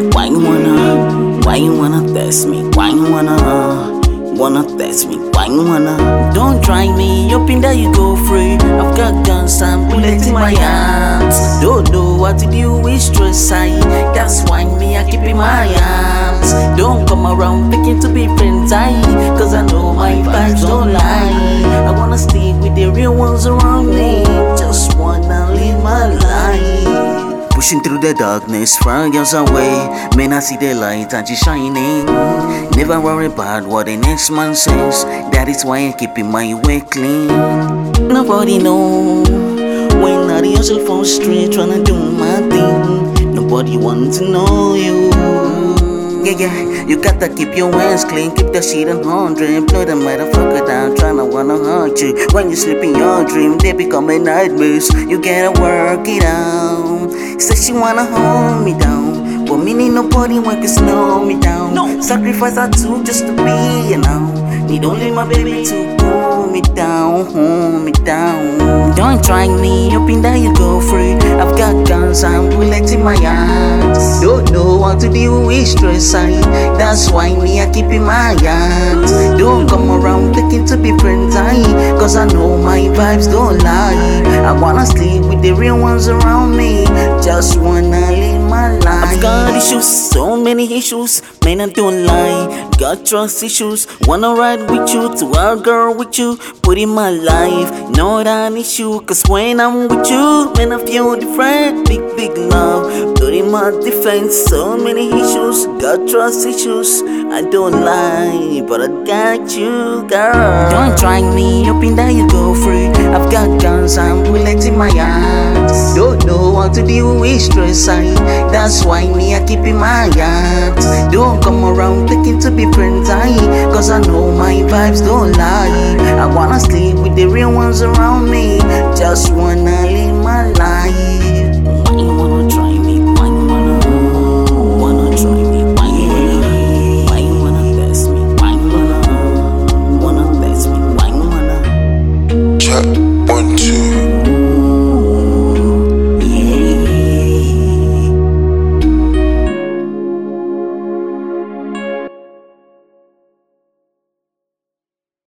Why you wanna test me? Why you wanna test me? Why you wanna? Don't try me, up in there you go free. I've got guns and bullets in my hands. Don't know what to do with stress, that's why me I keep in my arms. Don't come around thinking to be friends, cause I know my vibes don't lie. I wanna stay with the real ones around me, just wanna live my life. Pushing through the darkness, far girls away. Man, I see the light and she's shining. Never worry about what the next man says. That is why I keep my way clean. Nobody know when I hustle for straight, tryna do my thing. Nobody wants to know you. Yeah, you gotta keep your hands clean, keep the shit on 100. Blow the motherfucker down, tryna wanna hurt you. When you sleep in your dream, they become a nightmares. You gotta work it out. Say she wanna hold me down, but me need nobody when can slow me down. No. Sacrifice I took just to be, need only my baby to hold me down, hold me down. Don't try me, up in there you go free. I've got guns and bullets in my hands. Don't know how to deal with stress, that's why me I keep in my hands. Don't come around thinking to be friends, cause I know my vibes don't lie. I wanna sleep with the real ones around me, just wanna live my life. I've got issues, so many issues, man I don't lie. Got trust issues, wanna ride with you, to a girl with you, put in my life, not an issue. Cause when I'm with you, man I feel different, big love, put in my defense. So many issues, got trust issues, I don't lie, but I got you, girl. Don't try me, up in there you go free. I've got guns and bullets in my hands. Don't know how to deal with stress, that's why me I keep in my hands. Don't come around thinking to be friends, cause I know my vibes don't lie. I wanna sleep with the real ones around me, just wanna live my life. Why you wanna try me? Why you wanna try me? Why you wanna test me? Why you wanna test me? Why you wanna? Check 1 2